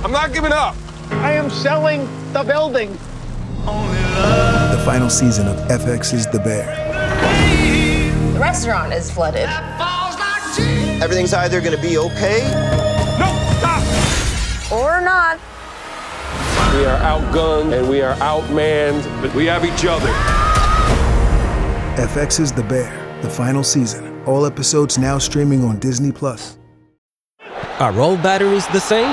I'm not giving up. I am selling the building. The final season of FX's The Bear. The restaurant is flooded. Everything's either going to be okay. No, stop! Or not. We are outgunned and we are outmanned, but we have each other. FX's The Bear, the final season. All episodes now streaming on Disney+. Are all batteries the same?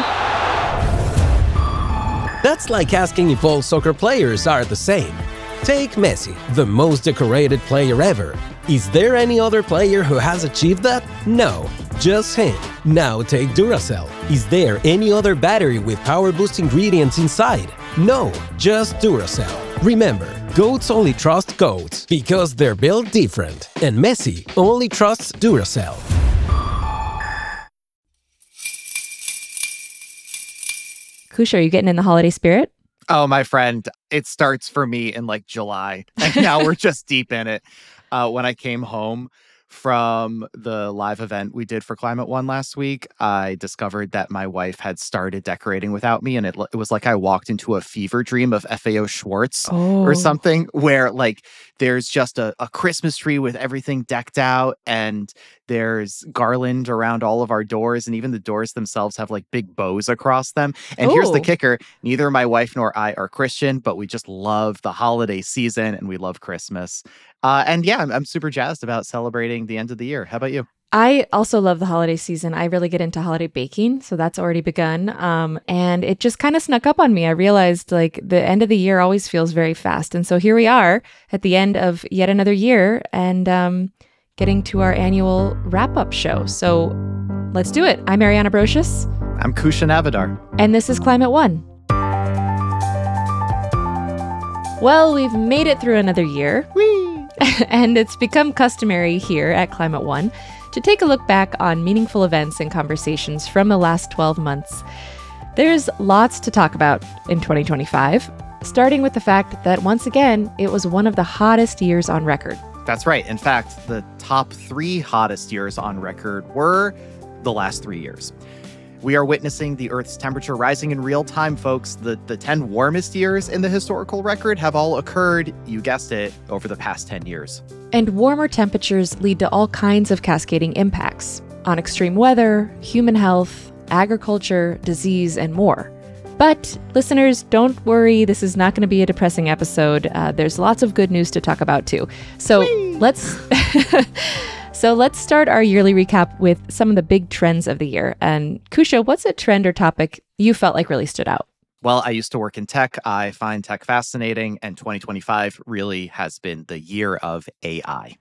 That's like asking if all soccer players are the same. Take Messi, the most decorated player ever. Is there any other player who has achieved that? No, just him. Now take Duracell. Is there any other battery with power boost ingredients inside? No, just Duracell. Remember, goats only trust goats because they're built different. And Messi only trusts Duracell. Kusha, are you getting in the holiday spirit? Oh, my friend, it starts for me in like July, and now we're just deep in it. When I came home from the live event we did for Climate One last week, I discovered that my wife had started decorating without me, and it was like I walked into a fever dream of FAO Schwartz or something, where like there's just a Christmas tree with everything decked out, and there's garland around all of our doors, and even the doors themselves have like big bows across them. And here's the kicker: neither my wife nor I are Christian, but we just love the holiday season and we love Christmas. And yeah, I'm super jazzed about celebrating the end of the year. How about you? I also love the holiday season. I really get into holiday baking, so that's already begun. And it just kind of snuck up on me. I realized like the end of the year always feels very fast. And so here we are at the end of yet another year and getting to our annual wrap-up show. So let's do it. I'm Ariana Brocious. I'm Kusha Navidar. And this is Climate One. Well, we've made it through another year. Whee! And it's become customary here at Climate One to take a look back on meaningful events and conversations from the last 12 months. There's lots to talk about in 2025, starting with the fact that once again, it was one of the hottest years on record. That's right. In fact, the top 3 hottest years on record were the last 3 years. We are witnessing the Earth's temperature rising in real time, folks. The 10 warmest years in the historical record have all occurred, you guessed it, over the past 10 years. And warmer temperatures lead to all kinds of cascading impacts on extreme weather, human health, agriculture, disease, and more. But listeners, don't worry, this is not going to be a depressing episode. There's lots of good news to talk about too. So let's start our yearly recap with some of the big trends of the year. And Kusha, what's a trend or topic you felt like really stood out? Well, I used to work in tech. I find tech fascinating, and 2025 really has been the year of AI.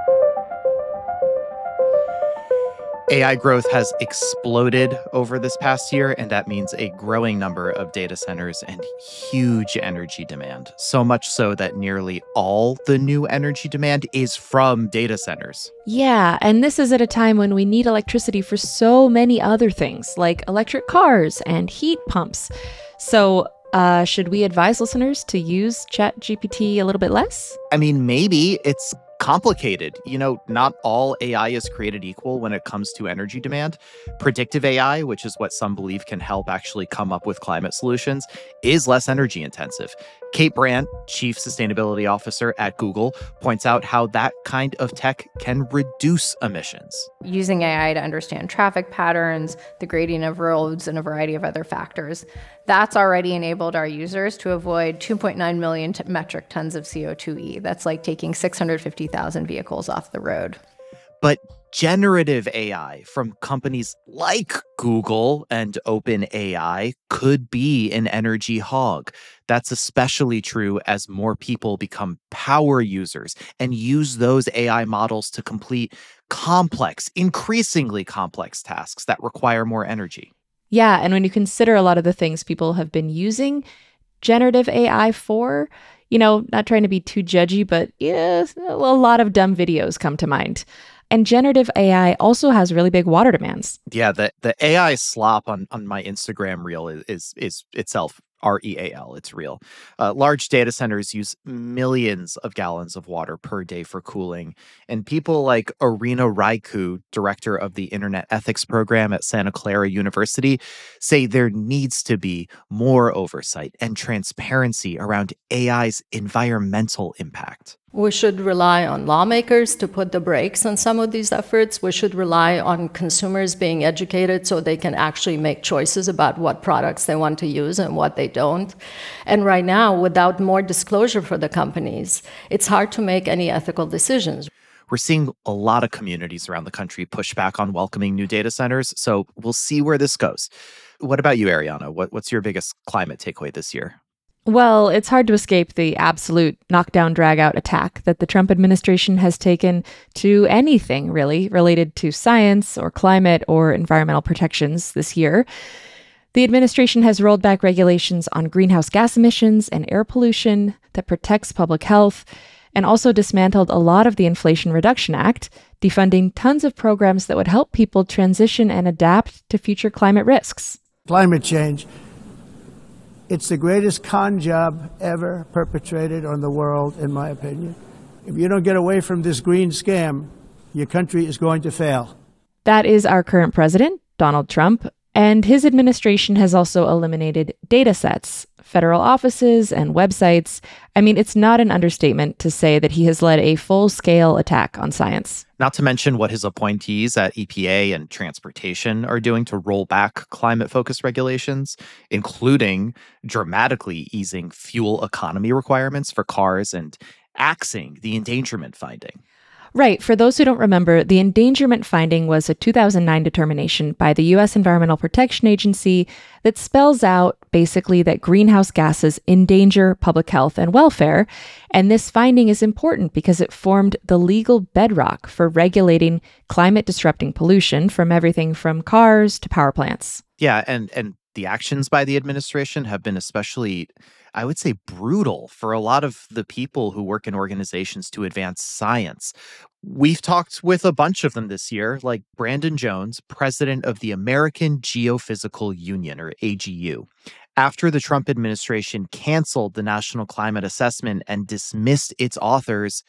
AI growth has exploded over this past year, and that means a growing number of data centers and huge energy demand. So much so that nearly all the new energy demand is from data centers. Yeah, and this is at a time when we need electricity for so many other things, like electric cars and heat pumps. So, should we advise listeners to use ChatGPT a little bit less? I mean, maybe. It's complicated. You know, not all AI is created equal when it comes to energy demand. Predictive AI, which is what some believe can help actually come up with climate solutions, is less energy intensive. Kate Brandt, Chief Sustainability Officer at Google, points out how that kind of tech can reduce emissions. Using AI to understand traffic patterns, the gradient of roads, and a variety of other factors, that's already enabled our users to avoid 2.9 million metric tons of CO2e. That's like taking 650,000 vehicles off the road. But generative AI from companies like Google and OpenAI could be an energy hog. That's especially true as more people become power users and use those AI models to complete complex, increasingly complex tasks that require more energy. Yeah, and when you consider a lot of the things people have been using generative AI for, you know, not trying to be too judgy, but yeah, a lot of dumb videos come to mind. And generative AI also has really big water demands. Yeah, the AI slop on my Instagram reel is itself REAL. It's real. Large data centers use millions of gallons of water per day for cooling. And people like Irina Raiku, director of the Internet Ethics Program at Santa Clara University, say there needs to be more oversight and transparency around AI's environmental impact. We should rely on lawmakers to put the brakes on some of these efforts. We should rely on consumers being educated so they can actually make choices about what products they want to use and what they don't. And right now, without more disclosure for the companies, it's hard to make any ethical decisions. We're seeing a lot of communities around the country push back on welcoming new data centers, so we'll see where this goes. What about you, Ariana? What's your biggest climate takeaway this year? Well, it's hard to escape the absolute knockdown, drag-out attack that the Trump administration has taken to anything, really, related to science or climate or environmental protections this year. The administration has rolled back regulations on greenhouse gas emissions and air pollution that protects public health, and also dismantled a lot of the Inflation Reduction Act, defunding tons of programs that would help people transition and adapt to future climate risks. Climate change. It's the greatest con job ever perpetrated on the world, in my opinion. If you don't get away from this green scam, your country is going to fail. That is our current president, Donald Trump, and his administration has also eliminated data sets, federal offices, and websites. I mean, it's not an understatement to say that he has led a full-scale attack on science. Not to mention what his appointees at EPA and transportation are doing to roll back climate-focused regulations, including dramatically easing fuel economy requirements for cars and axing the endangerment finding. Right. For those who don't remember, the endangerment finding was a 2009 determination by the U.S. Environmental Protection Agency that spells out basically that greenhouse gases endanger public health and welfare. And this finding is important because it formed the legal bedrock for regulating climate-disrupting pollution from everything from cars to power plants. Yeah, and the actions by the administration have been especially, I would say, brutal for a lot of the people who work in organizations to advance science. We've talked with a bunch of them this year, like Brandon Jones, president of the American Geophysical Union, or AGU. After the Trump administration canceled the National Climate Assessment and dismissed its authors,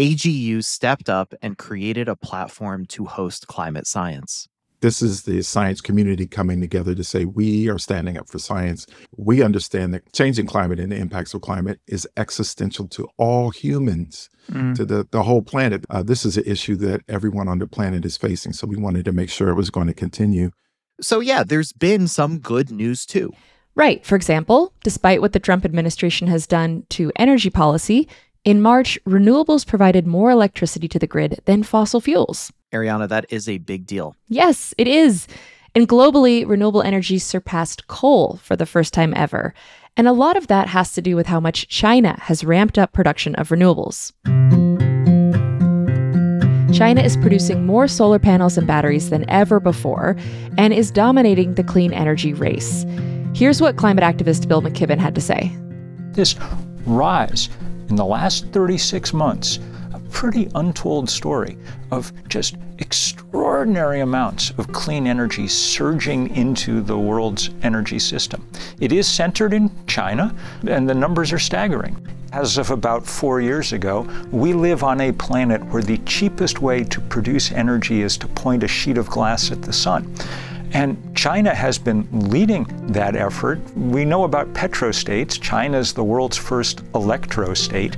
AGU stepped up and created a platform to host climate science. This is the science community coming together to say we are standing up for science. We understand that changing climate and the impacts of climate is existential to all humans, to the whole planet. This is an issue that everyone on the planet is facing, so we wanted to make sure it was going to continue. So yeah, there's been some good news too. Right. For example, despite what the Trump administration has done to energy policy, in March, renewables provided more electricity to the grid than fossil fuels. Ariana, that is a big deal. Yes, it is. And globally, renewable energy surpassed coal for the first time ever. And a lot of that has to do with how much China has ramped up production of renewables. China is producing more solar panels and batteries than ever before and is dominating the clean energy race. Here's what climate activist Bill McKibben had to say. This rise in the last 36 months, a pretty untold story of just extraordinary amounts of clean energy surging into the world's energy system. It is centered in China, and the numbers are staggering. As of about 4 years ago, we live on a planet where the cheapest way to produce energy is to point a sheet of glass at the sun. And China has been leading that effort. We know about petrostates. China is the world's first electrostate.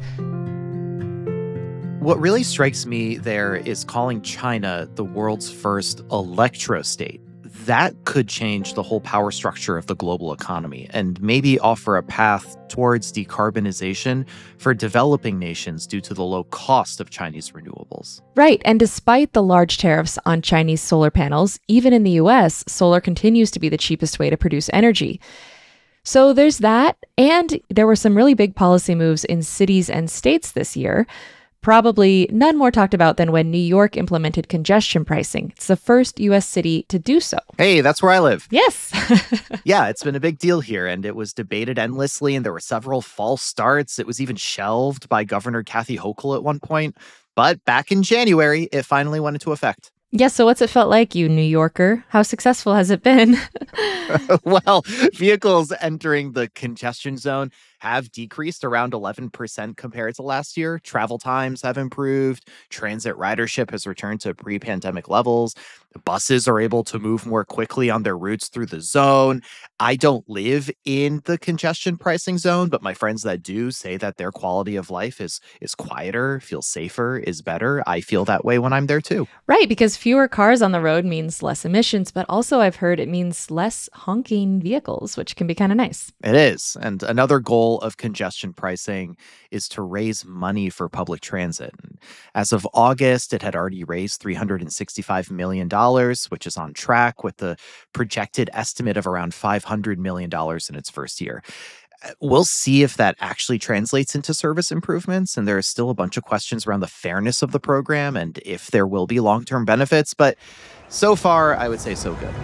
What really strikes me there is calling China the world's first electrostate. That could change the whole power structure of the global economy and maybe offer a path towards decarbonization for developing nations due to the low cost of Chinese renewables. Right. And despite the large tariffs on Chinese solar panels, even in the US, solar continues to be the cheapest way to produce energy. So there's that. And there were some really big policy moves in cities and states this year. Probably none more talked about than when New York implemented congestion pricing. It's the first U.S. city to do so. Hey, that's where I live. Yes. Yeah, it's been a big deal here, and it was debated endlessly, and there were several false starts. It was even shelved by Governor Kathy Hochul at one point. But back in January, it finally went into effect. Yeah, so what's it felt like, you New Yorker? How successful has it been? Well, vehicles entering the congestion zone have decreased around 11% compared to last year. Travel times have improved. Transit ridership has returned to pre-pandemic levels. The buses are able to move more quickly on their routes through the zone. I don't live in the congestion pricing zone, but my friends that do say that their quality of life is quieter, feels safer, is better. I feel that way when I'm there too. Right, because fewer cars on the road means less emissions, but also I've heard it means less honking vehicles, which can be kind of nice. It is. And another goal of congestion pricing is to raise money for public transit. As of August, it had already raised $365 million, which is on track with the projected estimate of around $500 million in its first year. We'll see if that actually translates into service improvements, and there are still a bunch of questions around the fairness of the program and if there will be long-term benefits, but so far, I would say so good.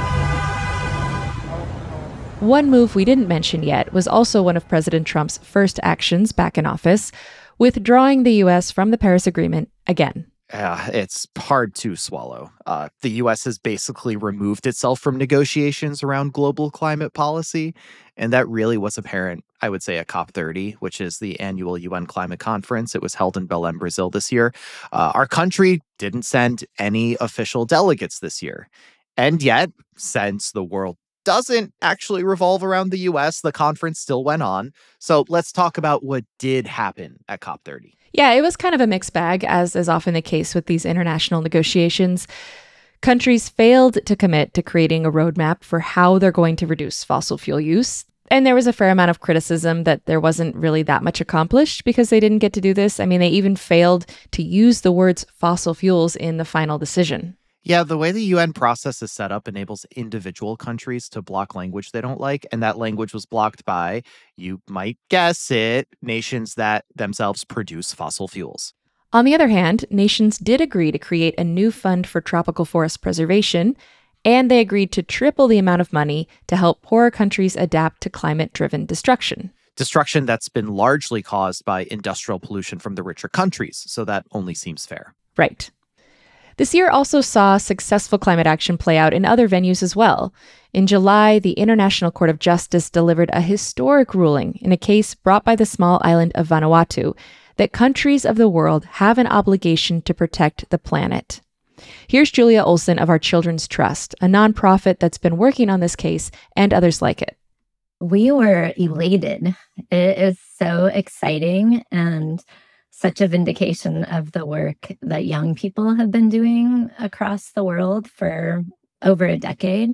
One move we didn't mention yet was also one of President Trump's first actions back in office, withdrawing the U.S. from the Paris Agreement again. It's hard to swallow. The U.S. has basically removed itself from negotiations around global climate policy, and that really was apparent, I would say, at COP30, which is the annual UN climate conference. It was held in Belém, Brazil this year. Our country didn't send any official delegates this year. And yet, since the world doesn't actually revolve around the U.S., the conference still went on. So let's talk about what did happen at COP30. Yeah, it was kind of a mixed bag, as is often the case with these international negotiations. Countries failed to commit to creating a roadmap for how they're going to reduce fossil fuel use. And there was a fair amount of criticism that there wasn't really that much accomplished because they didn't get to do this. I mean, they even failed to use the words fossil fuels in the final decision. Yeah, the way the UN process is set up enables individual countries to block language they don't like, and that language was blocked by, you might guess it, nations that themselves produce fossil fuels. On the other hand, nations did agree to create a new fund for tropical forest preservation, and they agreed to triple the amount of money to help poorer countries adapt to climate-driven destruction. Destruction that's been largely caused by industrial pollution from the richer countries, so that only seems fair. Right. This year also saw successful climate action play out in other venues as well. In July, the International Court of Justice delivered a historic ruling in a case brought by the small island of Vanuatu that countries of the world have an obligation to protect the planet. Here's Julia Olson of Our Children's Trust, a nonprofit that's been working on this case and others like it. We were elated. It is so exciting and such a vindication of the work that young people have been doing across the world for over a decade.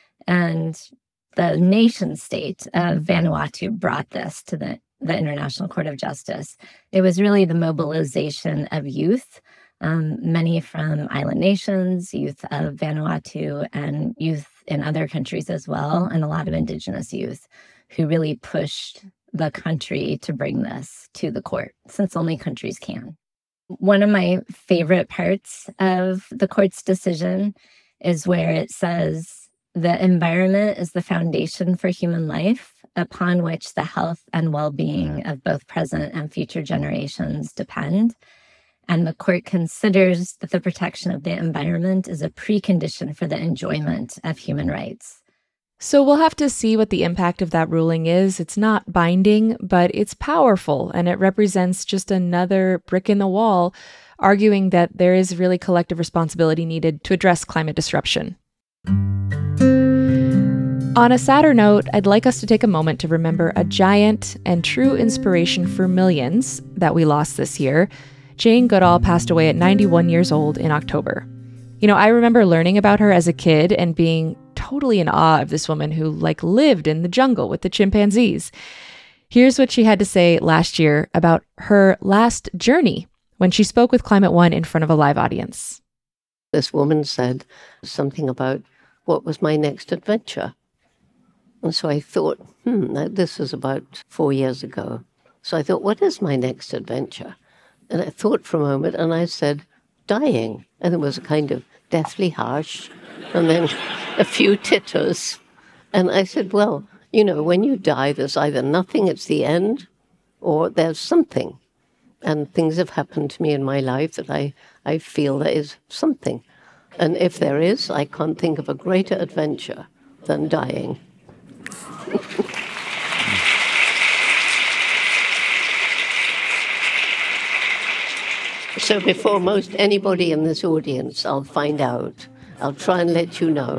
And the nation state of Vanuatu brought this to the International Court of Justice. It was really the mobilization of youth, many from island nations, youth of Vanuatu, and youth in other countries as well, and a lot of indigenous youth who really pushed the country to bring this to the court, since only countries can. One of my favorite parts of the court's decision is where it says the environment is the foundation for human life, upon which the health and well-being of both present and future generations depend. And the court considers that the protection of the environment is a precondition for the enjoyment of human rights. So we'll have to see what the impact of that ruling is. It's not binding, but it's powerful, and it represents just another brick in the wall, arguing that there is really collective responsibility needed to address climate disruption. On a sadder note, I'd like us to take a moment to remember a giant and true inspiration for millions that we lost this year. Jane Goodall passed away at 91 years old in October. You know, I remember learning about her as a kid and being totally in awe of this woman who lived in the jungle with the chimpanzees. Here's what she had to say last year about her last journey when she spoke with Climate One in front of a live audience. This woman said something about what was my next adventure. And so I thought, this was about 4 years ago. So I thought, what is my next adventure? And I thought for a moment and I said, dying. And it was a kind of deathly harsh and then a few titters. And I said, well, when you die, there's either nothing, it's the end, or there's something. And things have happened to me in my life that I feel there is something. And if there is, I can't think of a greater adventure than dying. So before most anybody in this audience, I'll find out. I'll try and let you know.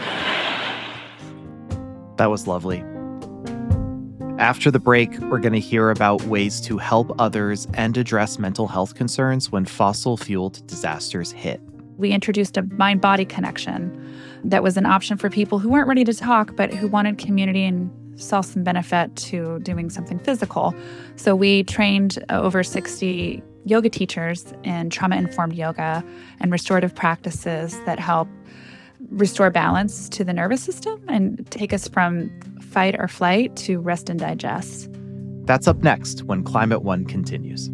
That was lovely. After the break, we're going to hear about ways to help others and address mental health concerns when fossil-fueled disasters hit. We introduced a mind-body connection that was an option for people who weren't ready to talk, but who wanted community and saw some benefit to doing something physical. So we trained over 60 yoga teachers in trauma-informed yoga and restorative practices that help restore balance to the nervous system and take us from fight or flight to rest and digest. That's up next when Climate One continues.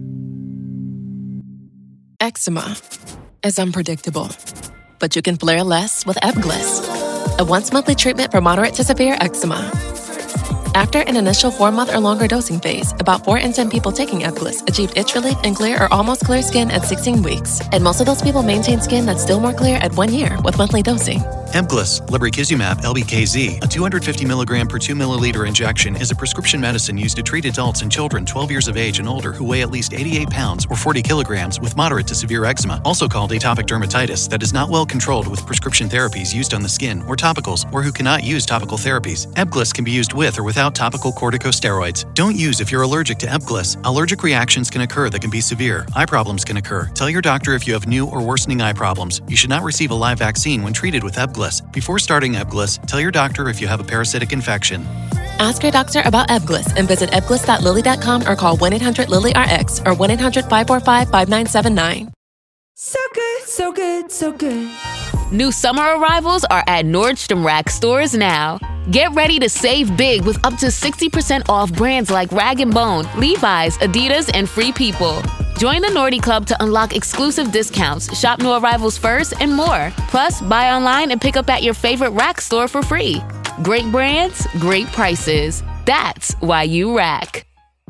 Eczema is unpredictable, but you can flare less with Ebglyss, a once-monthly treatment for moderate to severe eczema. After an initial 4-month or longer dosing phase, about 4 in 10 people taking Ebglyss achieved itch relief and clear or almost clear skin at 16 weeks. And most of those people maintain skin that's still more clear at 1 year with monthly dosing. Ebglyss, lebrikizumab LBKZ, a 250 milligram per 2 milliliter injection, is a prescription medicine used to treat adults and children 12 years of age and older who weigh at least 88 pounds or 40 kilograms with moderate to severe eczema, also called atopic dermatitis, that is not well controlled with prescription therapies used on the skin or topicals, or who cannot use topical therapies. Ebglyss can be used with or without topical corticosteroids. Don't use if you're allergic to Ebglyss. Allergic reactions can occur that can be severe. Eye problems can occur. Tell your doctor if you have new or worsening eye problems. You should not receive a live vaccine when treated with Ebglyss. Before starting Ebglyss, tell your doctor if you have a parasitic infection. Ask your doctor about Ebglyss and visit ebglyss.lilly.com or call 1-800-LILY-RX or 1-800-545-5979. So good, so good, so good. New summer arrivals are at Nordstrom Rack stores now. Get ready to save big with up to 60% off brands like Rag & Bone, Levi's, Adidas, and Free People. Join the Nordy Club to unlock exclusive discounts, shop new arrivals first, and more. Plus, buy online and pick up at your favorite Rack store for free. Great brands, great prices. That's why you Rack.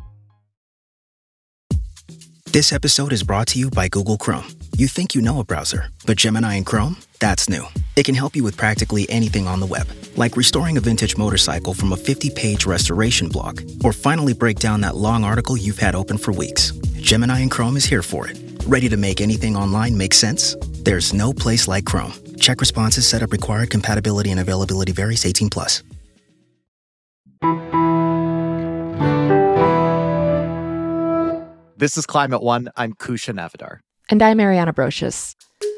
This episode is brought to you by Google Chrome. You think you know a browser, but Gemini and Chrome? That's new. It can help you with practically anything on the web, like restoring a vintage motorcycle from a 50-page restoration blog, or finally break down that long article you've had open for weeks. Gemini and Chrome is here for it. Ready to make anything online make sense? There's no place like Chrome. Check responses, setup required, compatibility and availability varies, 18+. This is Climate One. I'm Kusha Navidar. And I'm Ariana Brocious.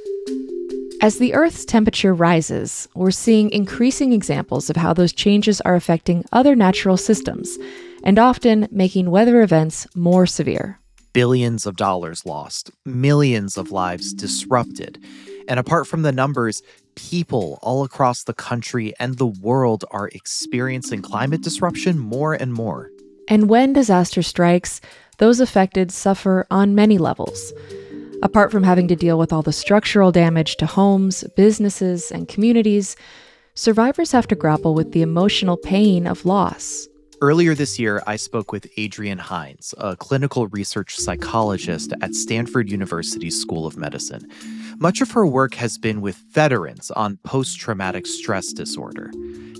As the Earth's temperature rises, we're seeing increasing examples of how those changes are affecting other natural systems, and often making weather events more severe. Billions of dollars lost, millions of lives disrupted. And apart from the numbers, people all across the country and the world are experiencing climate disruption more and more. And when disaster strikes, those affected suffer on many levels. Apart from having to deal with all the structural damage to homes, businesses, and communities, survivors have to grapple with the emotional pain of loss. Earlier this year, I spoke with Adrienne Hines, a clinical research psychologist at Stanford University's School of Medicine. Much of her work has been with veterans on post-traumatic stress disorder.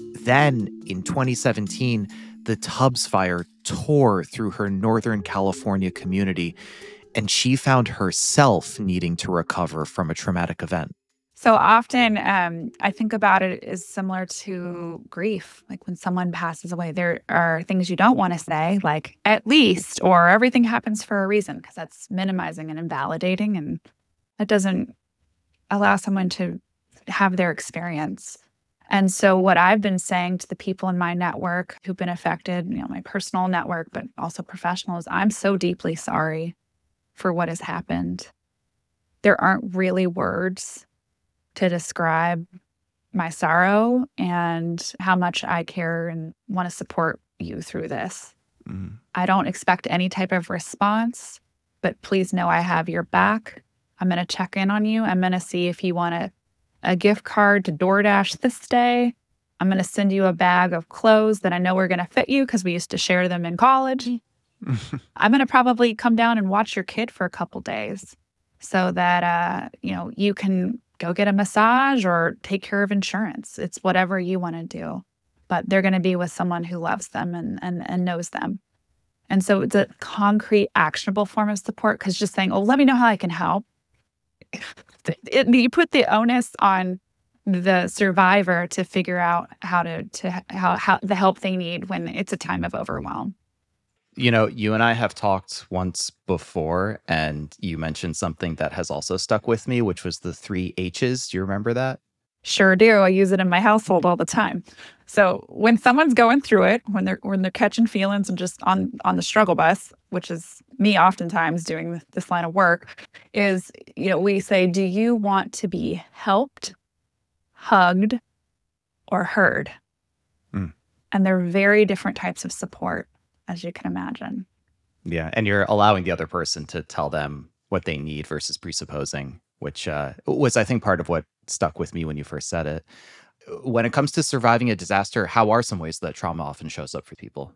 Then, in 2017, the Tubbs fire tore through her Northern California community, and she found herself needing to recover from a traumatic event. So often I think about it as similar to grief. Like when someone passes away, there are things you don't want to say, like at least, or everything happens for a reason, because that's minimizing and invalidating, and that doesn't allow someone to have their experience. And so what I've been saying to the people in my network who've been affected, my personal network, but also professional, is I'm so deeply sorry for what has happened. There aren't really words to describe my sorrow and how much I care and want to support you through this. I don't expect any type of response, but please know I have your back. I'm going to check in on you. I'm going to see if you want a gift card to DoorDash this day. I'm going to send you a bag of clothes that I know are going to fit you because we used to share them in college. I'm going to probably come down and watch your kid for a couple days so that, you can go get a massage or take care of insurance. It's whatever you want to do. But they're going to be with someone who loves them and knows them. And so it's a concrete, actionable form of support, because just saying, oh, let me know how I can help. You put the onus on the survivor to figure out how the help they need when it's a time of overwhelm. You know, you and I have talked once before, and you mentioned something that has also stuck with me, which was the 3 H's. Do you remember that? Sure do. I use it in my household all the time. So when someone's going through it, when they're catching feelings and just on the struggle bus, which is me oftentimes doing this line of work, is, we say, do you want to be helped, hugged, or heard? And they're very different types of support, as you can imagine. Yeah. And you're allowing the other person to tell them what they need versus presupposing, which was, I think, part of what stuck with me when you first said it. When it comes to surviving a disaster, how are some ways that trauma often shows up for people?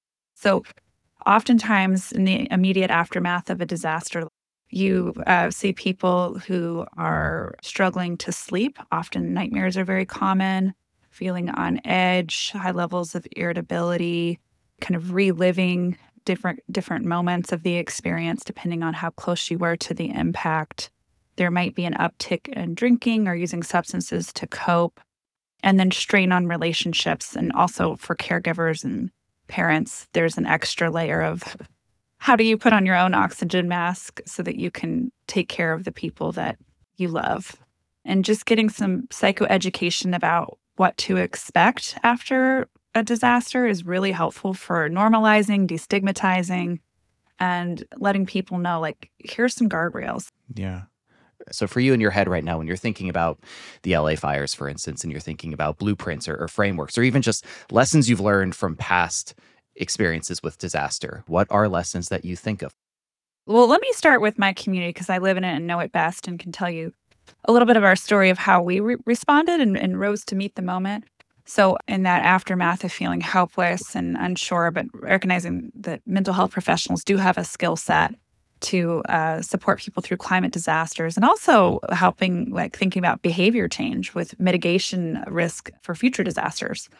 So oftentimes in the immediate aftermath of a disaster, you see people who are struggling to sleep. Often nightmares are very common, feeling on edge, high levels of irritability, kind of reliving different moments of the experience depending on how close you were to the impact. There might be an uptick in drinking or using substances to cope, and then strain on relationships. And also for caregivers and parents, there's an extra layer of how do you put on your own oxygen mask so that you can take care of the people that you love. And just getting some psychoeducation about what to expect after a disaster is really helpful for normalizing, destigmatizing, and letting people know, like, here's some guardrails. Yeah. So for you in your head right now, when you're thinking about the LA fires, for instance, and you're thinking about blueprints or frameworks, or even just lessons you've learned from past experiences with disaster, what are lessons that you think of? Well, let me start with my community, because I live in it and know it best and can tell you a little bit of our story of how we responded and rose to meet the moment. So in that aftermath of feeling helpless and unsure, but recognizing that mental health professionals do have a skill set to support people through climate disasters, and also helping, thinking about behavior change with mitigation risk for future disasters.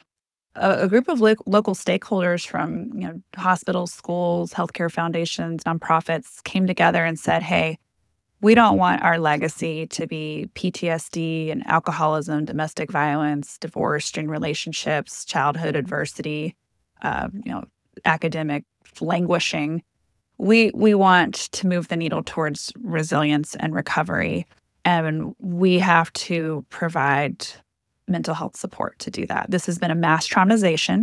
A group of local stakeholders from hospitals, schools, healthcare foundations, nonprofits came together and said, hey, we don't want our legacy to be PTSD and alcoholism, domestic violence, divorce, strained relationships, childhood adversity, academic languishing. We want to move the needle towards resilience and recovery, and we have to provide mental health support to do that. This has been a mass traumatization,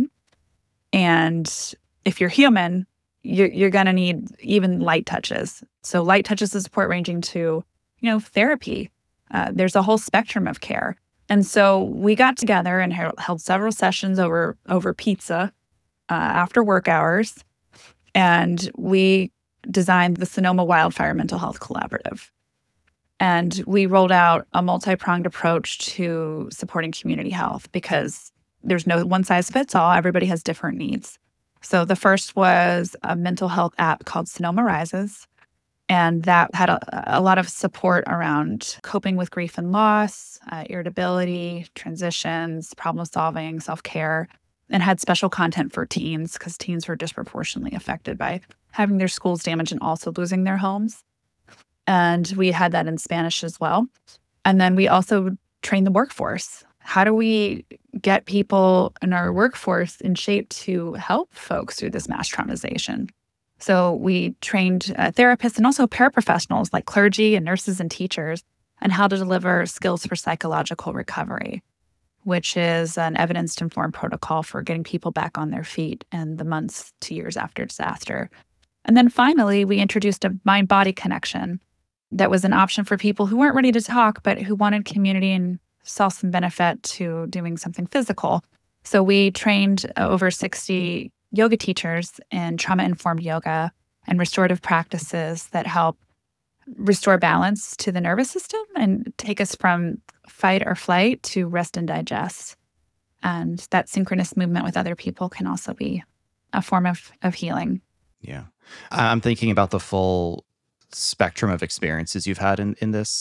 and if you're human, you're going to need even light touches. So light touches of support ranging to, therapy. There's a whole spectrum of care. And so we got together and held several sessions over pizza after work hours. And we designed the Sonoma Wildfire Mental Health Collaborative. And we rolled out a multi-pronged approach to supporting community health, because there's no one size fits all. Everybody has different needs. So the first was a mental health app called Sonoma Rises. And that had a lot of support around coping with grief and loss, irritability, transitions, problem solving, self-care, and had special content for teens, because teens were disproportionately affected by having their schools damaged and also losing their homes. And we had that in Spanish as well. And then we also trained the workforce. How do we get people in our workforce in shape to help folks through this mass traumatization? So we trained therapists and also paraprofessionals like clergy and nurses and teachers on how to deliver skills for psychological recovery, which is an evidence-informed protocol for getting people back on their feet in the months to years after disaster. And then finally, we introduced a mind-body connection that was an option for people who weren't ready to talk, but who wanted community and saw some benefit to doing something physical. So we trained over 60 yoga teachers in trauma-informed yoga and restorative practices that help restore balance to the nervous system and take us from fight or flight to rest and digest. And that synchronous movement with other people can also be a form of healing. Yeah. I'm thinking about the full spectrum of experiences you've had in this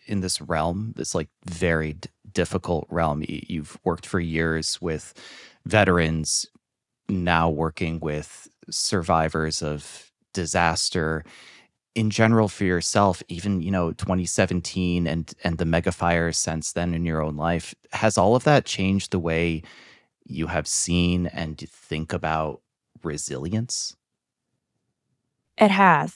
in this realm, this like very difficult realm. You've worked for years with veterans, now working with survivors of disaster. In general, for yourself, even 2017 and the mega fires since then in your own life, has all of that changed the way you have seen and think about resilience? It has.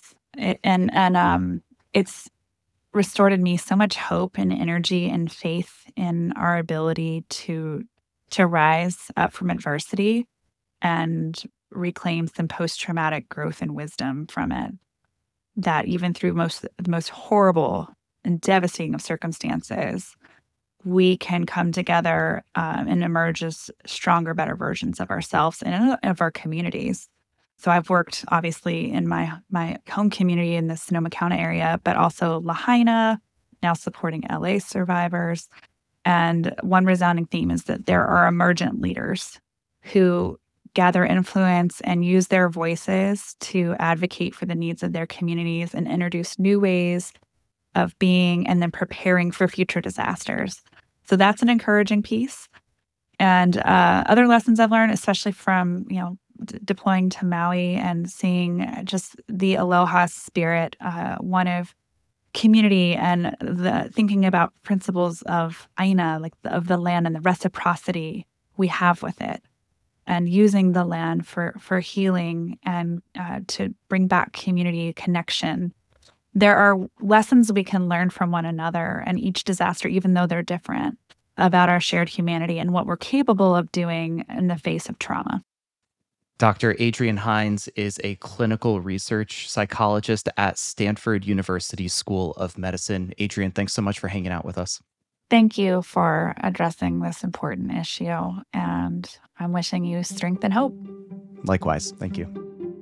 It's restored in me so much hope and energy and faith in our ability to rise up from adversity and reclaim some post-traumatic growth and wisdom from it. That even through the most horrible and devastating of circumstances, we can come together and emerge as stronger, better versions of ourselves and of our communities. So I've worked, obviously, in my home community in the Sonoma County area, but also Lahaina, now supporting LA survivors. And one resounding theme is that there are emergent leaders who gather influence and use their voices to advocate for the needs of their communities and introduce new ways of being and then preparing for future disasters. So that's an encouraging piece. And other lessons I've learned, especially from, deploying to Maui and seeing just the aloha spirit, one of community and the thinking about principles of aina, like of the land and the reciprocity we have with it, and using the land for healing and to bring back community connection. There are lessons we can learn from one another and each disaster, even though they're different, about our shared humanity and what we're capable of doing in the face of trauma. Dr. Adrienne Hinds is a clinical research psychologist at Stanford University School of Medicine. Adrienne, thanks so much for hanging out with us. Thank you for addressing this important issue, and I'm wishing you strength and hope. Likewise. Thank you.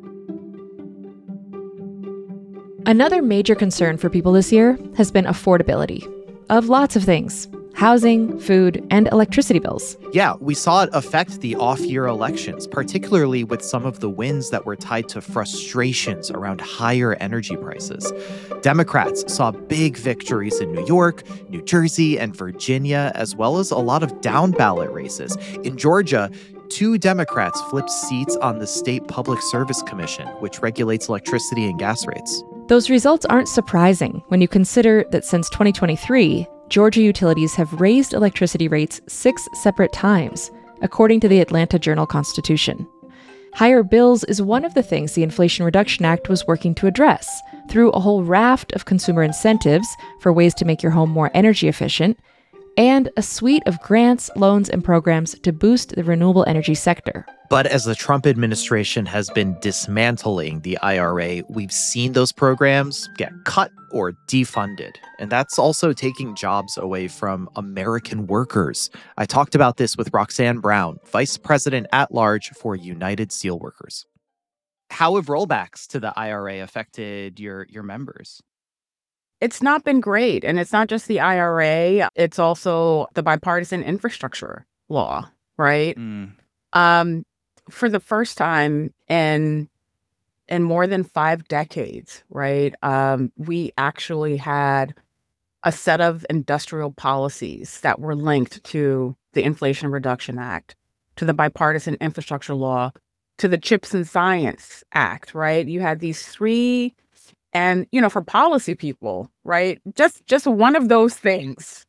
Another major concern for people this year has been affordability of lots of things: housing, food, and electricity bills. Yeah, we saw it affect the off-year elections, particularly with some of the wins that were tied to frustrations around higher energy prices. Democrats saw big victories in New York, New Jersey, and Virginia, as well as a lot of down-ballot races. In Georgia, 2 Democrats flipped seats on the State Public Service Commission, which regulates electricity and gas rates. Those results aren't surprising when you consider that since 2023, Georgia utilities have raised electricity rates 6 separate times, according to the Atlanta Journal-Constitution. Higher bills is one of the things the Inflation Reduction Act was working to address through a whole raft of consumer incentives for ways to make your home more energy efficient, and a suite of grants, loans, and programs to boost the renewable energy sector. But as the Trump administration has been dismantling the IRA, we've seen those programs get cut or defunded. And that's also taking jobs away from American workers. I talked about this with Roxanne Brown, Vice President at Large for United Steelworkers. How have rollbacks to the IRA affected your members? It's not been great. And it's not just the IRA. It's also the bipartisan infrastructure law, right? For the first time in more than 5 decades, right, we actually had a set of industrial policies that were linked to the Inflation Reduction Act, to the bipartisan infrastructure law, to the CHIPS and Science Act, right? You had these 3, and, for policy people, right, just one of those things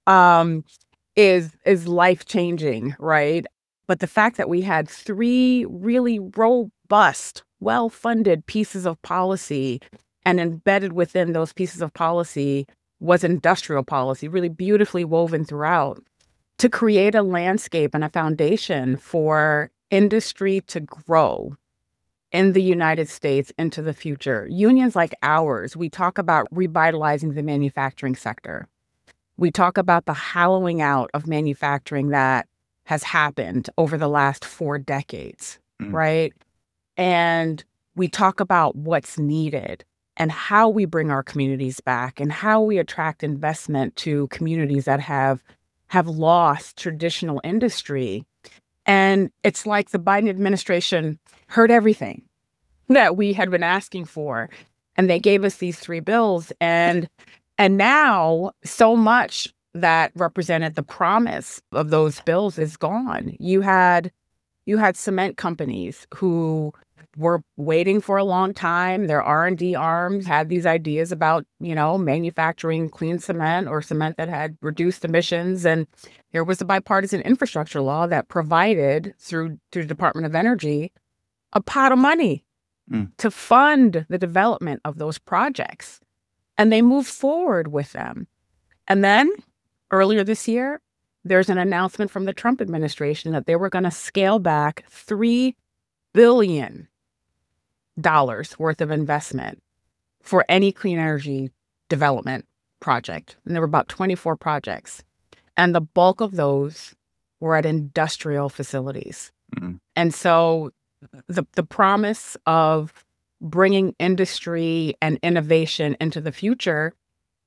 is life-changing, right? But the fact that we had 3 really robust, well-funded pieces of policy, and embedded within those pieces of policy was industrial policy, really beautifully woven throughout, to create a landscape and a foundation for industry to grow in the United States into the future. Unions like ours, we talk about revitalizing the manufacturing sector. We talk about the hollowing out of manufacturing that has happened over the last 4 decades, right? And we talk about what's needed and how we bring our communities back and how we attract investment to communities that have lost traditional industry. And it's like the Biden administration heard everything that we had been asking for. And they gave us these 3 bills. And And now so much that represented the promise of those bills is gone. You had cement companies who were waiting for a long time. Their R&D arms had these ideas about, manufacturing clean cement or cement that had reduced emissions. And there was a bipartisan infrastructure law that provided through the Department of Energy a pot of money to fund the development of those projects. And they moved forward with them. And then earlier this year, there's an announcement from the Trump administration that they were going to scale back $3 billion worth of investment for any clean energy development project. And there were about 24 projects. And the bulk of those were at industrial facilities. And so the promise of bringing industry and innovation into the future,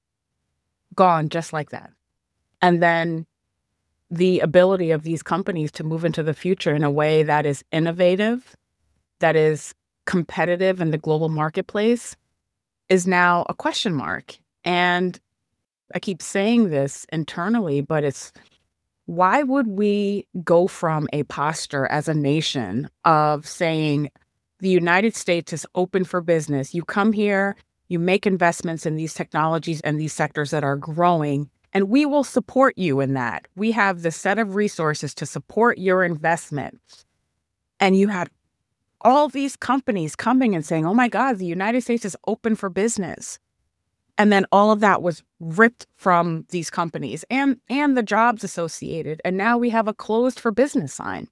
gone just like that. And then the ability of these companies to move into the future in a way that is innovative, that is competitive in the global marketplace, is now a question mark. And I keep saying this internally, but it's, why would we go from a posture as a nation of saying the United States is open for business? You come here, you make investments in these technologies and these sectors that are growing, and we will support you in that. We have the set of resources to support your investment. And you had all these companies coming and saying, oh my God, the United States is open for business. And then all of that was ripped from these companies and the jobs associated. And now we have a closed for business sign.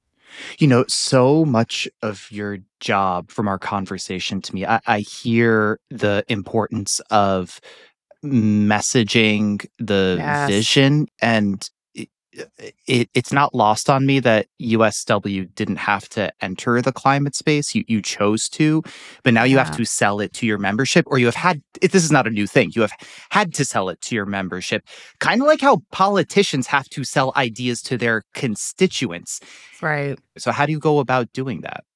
So much of your job from our conversation to me, I hear the importance of messaging the vision, and it's not lost on me that USW didn't have to enter the climate space. You chose to, but now you have to sell it to your membership, or you have had, this is not a new thing, you have had to sell it to your membership, kind of like how politicians have to sell ideas to their constituents. Right. So how do you go about doing that?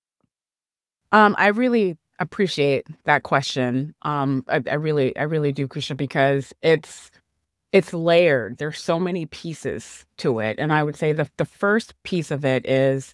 I really appreciate that question. I really do, Christian, because it's layered. There's so many pieces to it. And I would say the first piece of it is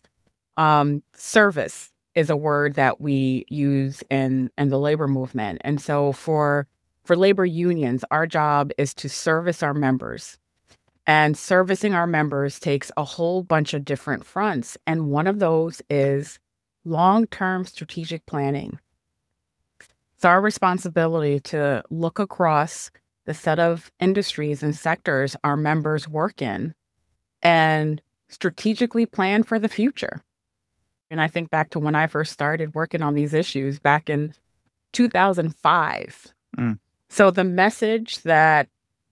service is a word that we use in the labor movement. And so for labor unions, our job is to service our members. And servicing our members takes a whole bunch of different fronts. And one of those is long-term strategic planning. It's our responsibility to look across the set of industries and sectors our members work in and strategically plan for the future. And I think back to when I first started working on these issues back in 2005. So the message that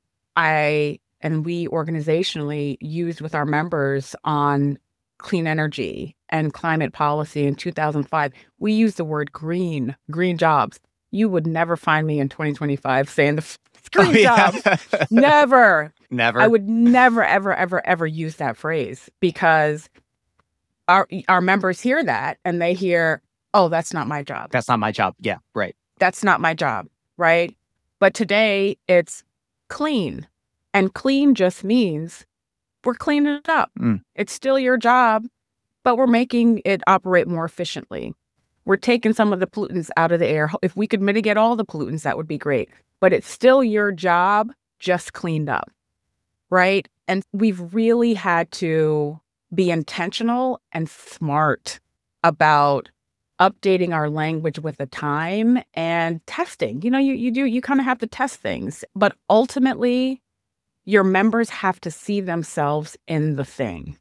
I and we organizationally used with our members on clean energy and climate policy in 2005, we used the word green jobs. You would never find me in 2025 saying the green jobs. Never. I would never, ever, ever, ever use that phrase, because our members hear that and they hear, oh, that's not my job. That's not my job. Yeah, right. That's not my job, right? But today it's clean. And clean just means we're cleaning it up. It's still your job, but we're making it operate more efficiently. We're taking some of the pollutants out of the air. If we could mitigate all the pollutants, that would be great. But it's still your job, just cleaned up, right? And we've really had to be intentional and smart about updating our language with the time and testing. You kind of have to test things. But ultimately, your members have to see themselves in the thing.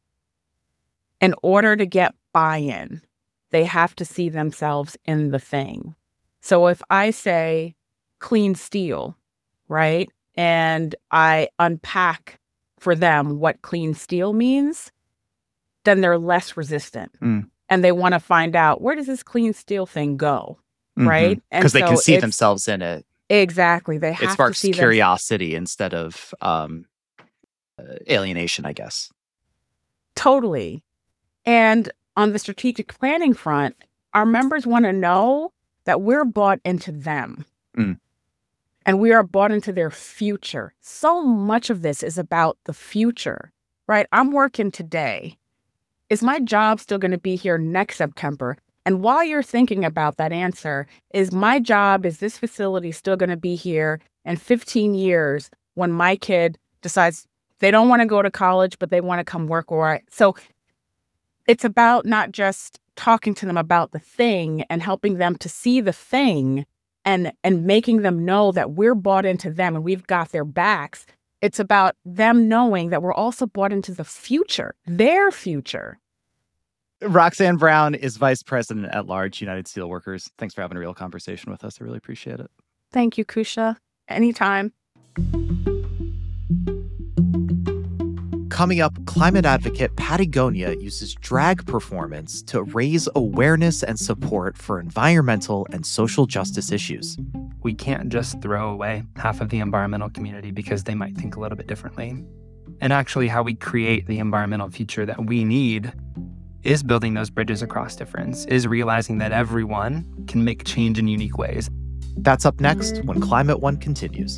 In order to get buy-in, they have to see themselves in the thing. So if I say clean steel, right, and I unpack for them what clean steel means, then they're less resistant. And they want to find out, where does this clean steel thing go, right? Because they can see themselves in it. Exactly. They have to see it sparks curiosity instead of alienation, I guess. Totally. And on the strategic planning front, our members want to know that we're bought into them. and we are bought into their future. So much of this is about the future, right? I'm working today. Is my job still going to be here next September? And while you're thinking about that answer, is this facility still going to be here in 15 years when my kid decides they don't want to go to college, but they want to come work? So it's about not just talking to them about the thing and helping them to see the thing and making them know that we're bought into them and we've got their backs. It's about them knowing that we're also bought into the future, their future. Roxanne Brown is Vice President at Large, United Steelworkers. Thanks for having a real conversation with us. I really appreciate it. Thank you, Kusha. Anytime. Coming up, climate advocate Patagonia uses drag performance to raise awareness and support for environmental and social justice issues. We can't just throw away half of the environmental community because they might think a little bit differently. And actually, how we create the environmental future that we need is building those bridges across difference, is realizing that everyone can make change in unique ways. That's up next when Climate One continues.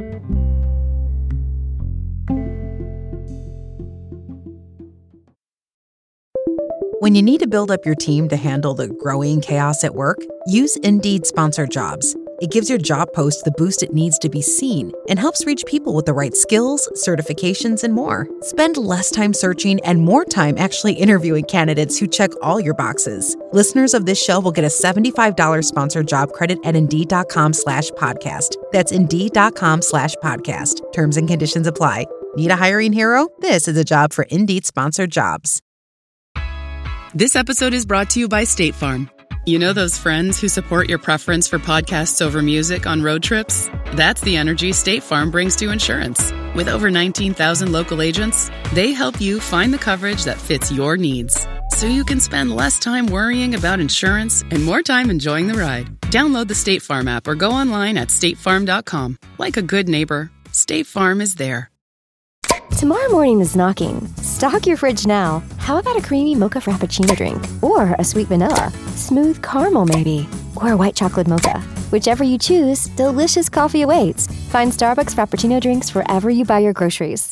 When you need to build up your team to handle the growing chaos at work, use Indeed Sponsored Jobs. It gives your job post the boost it needs to be seen and helps reach people with the right skills, certifications, and more. Spend less time searching and more time actually interviewing candidates who check all your boxes. Listeners of this show will get a $75 sponsored job credit at Indeed.com/podcast. That's Indeed.com/podcast. Terms and conditions apply. Need a hiring hero? This is a job for Indeed Sponsored Jobs. This episode is brought to you by State Farm. You know those friends who support your preference for podcasts over music on road trips? That's the energy State Farm brings to insurance. With over 19,000 local agents, they help you find the coverage that fits your needs, so you can spend less time worrying about insurance and more time enjoying the ride. Download the State Farm app or go online at statefarm.com. Like a good neighbor, State Farm is there. Tomorrow morning is knocking. Stock your fridge now. How about a creamy mocha frappuccino drink? Or a sweet vanilla? Smooth caramel maybe? Or a white chocolate mocha? Whichever you choose, delicious coffee awaits. Find Starbucks Frappuccino drinks wherever you buy your groceries.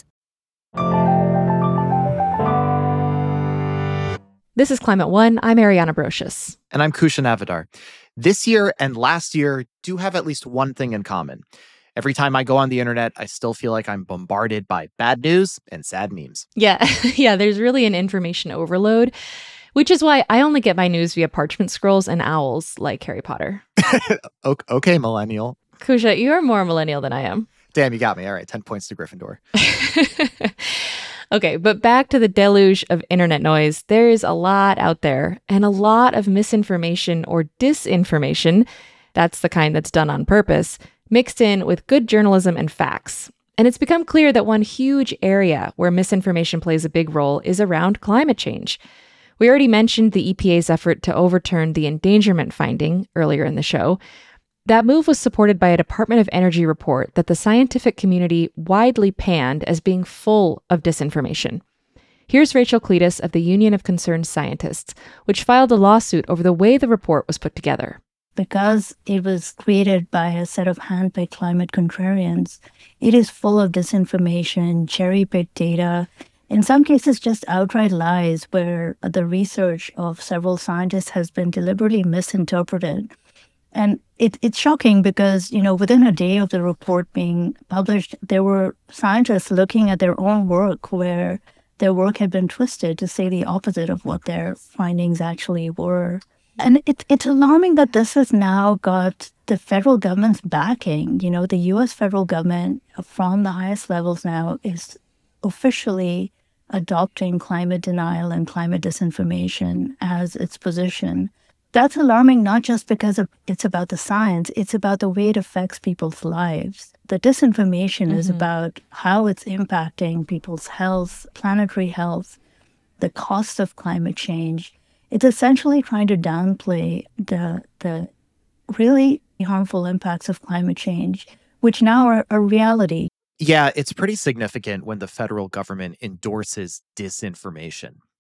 This is Climate One. I'm Ariana Brocious. And I'm Kusha Navidar. This year and last year do have at least one thing in common. Every time I go on the internet, I still feel like I'm bombarded by bad news and sad memes. Yeah, there's really an information overload, which is why I only get my news via parchment scrolls and owls like Harry Potter. Okay, millennial. Kusha, you're more millennial than I am. Damn, you got me. All right, 10 points to Gryffindor. Okay, but back to the deluge of internet noise. There is a lot out there and a lot of misinformation or disinformation. That's the kind that's done on purpose, mixed in with good journalism and facts. And it's become clear that one huge area where misinformation plays a big role is around climate change. We already mentioned the EPA's effort to overturn the endangerment finding earlier in the show. That move was supported by a Department of Energy report that the scientific community widely panned as being full of disinformation. Here's Rachel Cletus of the Union of Concerned Scientists, which filed a lawsuit over the way the report was put together. Because it was created by a set of handpicked climate contrarians, it is full of disinformation, cherry-picked data, in some cases just outright lies where the research of several scientists has been deliberately misinterpreted. And it's shocking because, within a day of the report being published, there were scientists looking at their own work where their work had been twisted to say the opposite of what their findings actually were. And it's alarming that this has now got the federal government's backing. The U.S. federal government from the highest levels now is officially adopting climate denial and climate disinformation as its position. That's alarming not just because it's about the science, it's about the way it affects people's lives. The disinformation is about how it's impacting people's health, planetary health, the cost of climate change. It's essentially trying to downplay the really harmful impacts of climate change, which now are a reality. Yeah, it's pretty significant when the federal government endorses disinformation.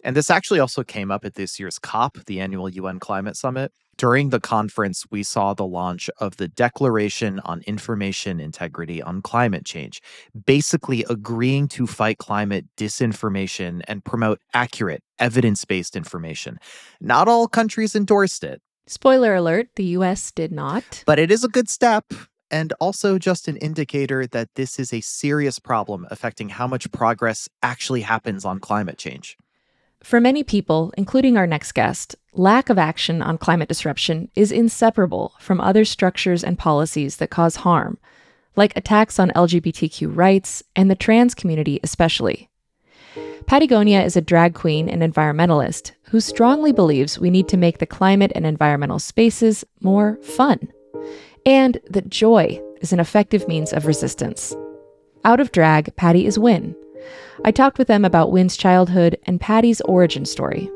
And this actually also came up at this year's COP, the annual UN Climate Summit. During the conference, we saw the launch of the Declaration on Information Integrity on Climate Change, basically agreeing to fight climate disinformation and promote accurate, evidence-based information. Not all countries endorsed it. Spoiler alert, the US did not. But it is a good step, and also just an indicator that this is a serious problem affecting how much progress actually happens on climate change. For many people, including our next guest, lack of action on climate disruption is inseparable from other structures and policies that cause harm, like attacks on LGBTQ rights and the trans community especially. Patagonia is a drag queen and environmentalist who strongly believes we need to make the climate and environmental spaces more fun, and that joy is an effective means of resistance. Out of drag, Patty is Win. I talked with them about Win's childhood and Patty's origin story.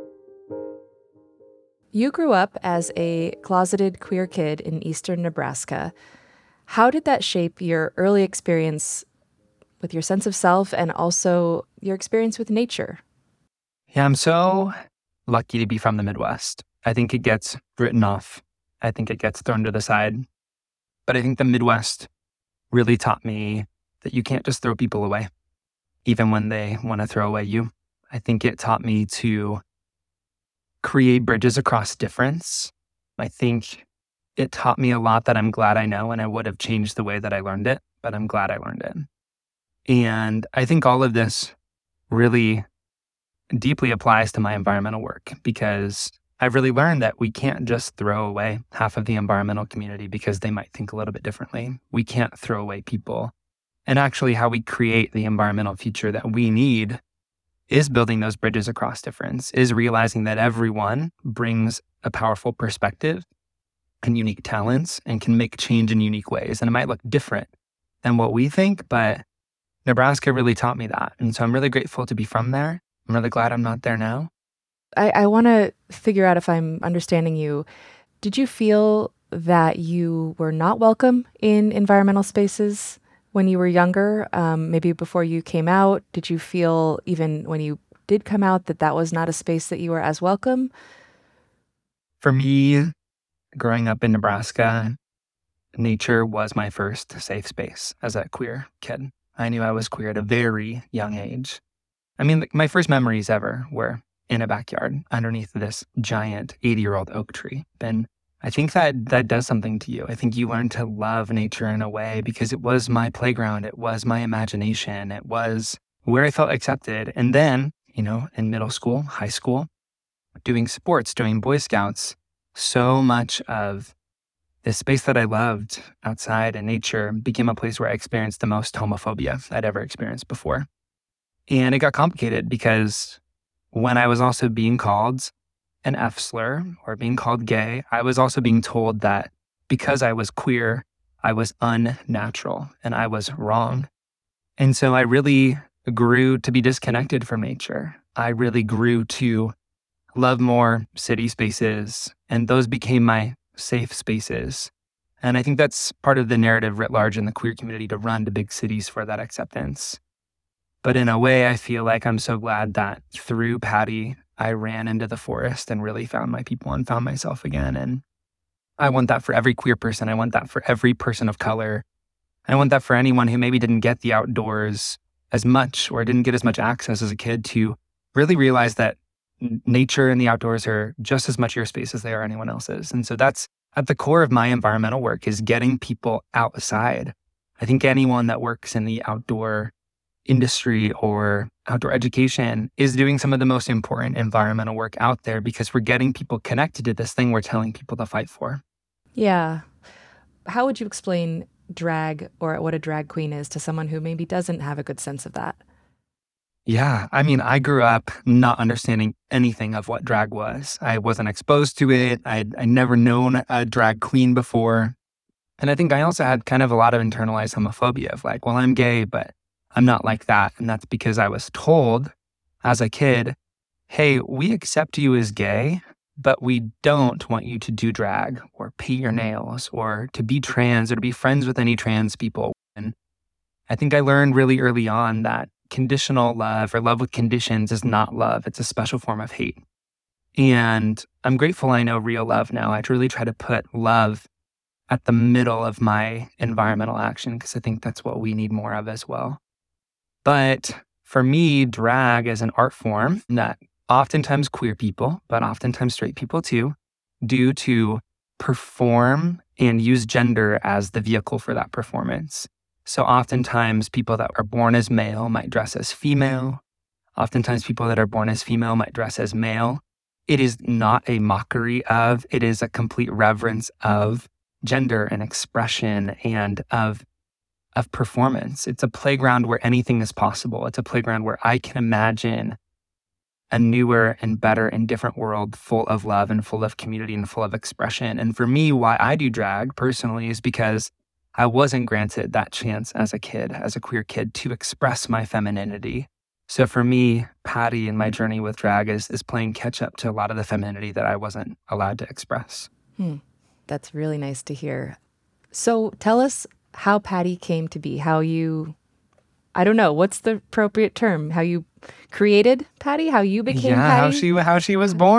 You grew up as a closeted queer kid in eastern Nebraska. How did that shape your early experience with your sense of self and also your experience with nature? Yeah, I'm so lucky to be from the Midwest. I think it gets written off. I think it gets thrown to the side. But I think the Midwest really taught me that you can't just throw people away, even when they want to throw away you. I think it taught me to create bridges across difference. I think it taught me a lot that I'm glad I know, and I would have changed the way that I learned it, but I'm glad I learned it. And I think all of this really deeply applies to my environmental work, because I've really learned that we can't just throw away half of the environmental community because they might think a little bit differently. We can't throw away people. And actually how we create the environmental future that we need is building those bridges across difference, is realizing that everyone brings a powerful perspective and unique talents and can make change in unique ways. And it might look different than what we think, but Nebraska really taught me that. And so I'm really grateful to be from there. I'm really glad I'm not there now. I want to figure out if I'm understanding you. Did you feel that you were not welcome in environmental spaces when you were younger, maybe before you came out? Did you feel even when you did come out that that was not a space that you were as welcome? For me, growing up in Nebraska, nature was my first safe space as a queer kid. I knew I was queer at a very young age. I mean, my first memories ever were in a backyard underneath this giant 80-year-old oak tree. And I think that does something to you. I think you learn to love nature in a way because it was my playground. It was my imagination. It was where I felt accepted. And then, in middle school, high school, doing sports, doing Boy Scouts, so much of this space that I loved outside in nature became a place where I experienced the most homophobia I'd ever experienced before. And it got complicated because when I was also being called an F slur or being called gay, I was also being told that because I was queer, I was unnatural and I was wrong. And so I really grew to be disconnected from nature. I really grew to love more city spaces, and those became my safe spaces. And I think that's part of the narrative writ large in the queer community, to run to big cities for that acceptance. But in a way, I feel like I'm so glad that through Patty, I ran into the forest and really found my people and found myself again. And I want that for every queer person. I want that for every person of color. I want that for anyone who maybe didn't get the outdoors as much or didn't get as much access as a kid, to really realize that nature and the outdoors are just as much your space as they are anyone else's. And so that's at the core of my environmental work, is getting people outside. I think anyone that works in the outdoor industry or outdoor education is doing some of the most important environmental work out there, because we're getting people connected to this thing we're telling people to fight for. Yeah. How would you explain drag, or what a drag queen is, to someone who maybe doesn't have a good sense of that? Yeah, I mean, I grew up not understanding anything of what drag was. I wasn't exposed to it. I'd never known a drag queen before. And I think I also had kind of a lot of internalized homophobia of like, well, I'm gay, but I'm not like that. And that's because I was told as a kid, hey, we accept you as gay, but we don't want you to do drag or paint your nails or to be trans or to be friends with any trans people. And I think I learned really early on that conditional love or love with conditions is not love. It's a special form of hate. And I'm grateful I know real love now. I really try to put love at the middle of my environmental action because I think that's what we need more of as well. But for me, drag is an art form that oftentimes queer people, but oftentimes straight people too, do to perform and use gender as the vehicle for that performance. So oftentimes people that are born as male might dress as female. Oftentimes people that are born as female might dress as male. It is not a mockery of, it is a complete reverence of gender and expression and of performance. It's a playground where anything is possible. It's a playground where I can imagine a newer and better and different world full of love and full of community and full of expression. And for me, why I do drag personally is because I wasn't granted that chance as a kid, as a queer kid, to express my femininity. So for me, Patty and my journey with drag is playing catch up to a lot of the femininity that I wasn't allowed to express. That's really nice to hear. So tell us how Patty came to be, how you, I don't know, what's the appropriate term? How you created Patty? How you became Patty? How she was born.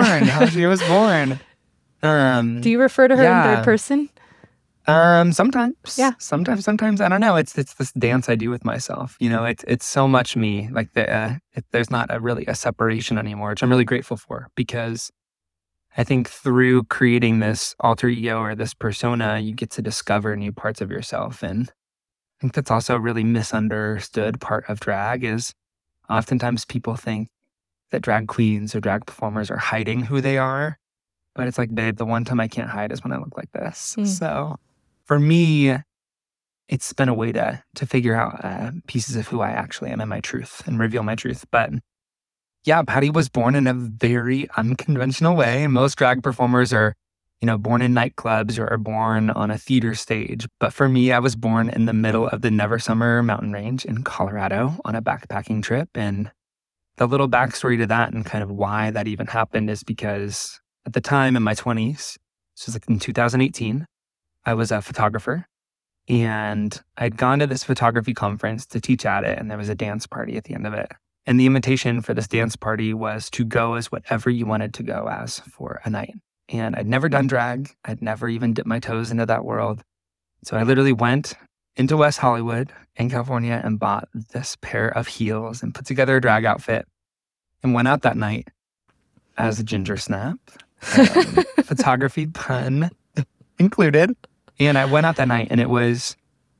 Do you refer to her in third person? Sometimes. Yeah. Sometimes. I don't know. It's this dance I do with myself. You know, it's so much me. Like there's not really a separation anymore, which I'm really grateful for, because I think through creating this alter ego or this persona, you get to discover new parts of yourself. And I think that's also a really misunderstood part of drag is oftentimes people think that drag queens or drag performers are hiding who they are. But it's like, babe, the one time I can't hide is when I look like this. So for me, it's been a way to figure out pieces of who I actually am and my truth and reveal my truth. But yeah, Patty was born in a very unconventional way. Most drag performers are, born in nightclubs or are born on a theater stage. But for me, I was born in the middle of the Never Summer mountain range in Colorado on a backpacking trip. And the little backstory to that and kind of why that even happened is because at the time in my 20s, this was like in 2018, I was a photographer. And I'd gone to this photography conference to teach at it. And there was a dance party at the end of it. And the invitation for this dance party was to go as whatever you wanted to go as for a night. And I'd never done drag. I'd never even dipped my toes into that world. So I literally went into West Hollywood in California and bought this pair of heels and put together a drag outfit and went out that night as a ginger snap, photography pun included. And I went out that night and it was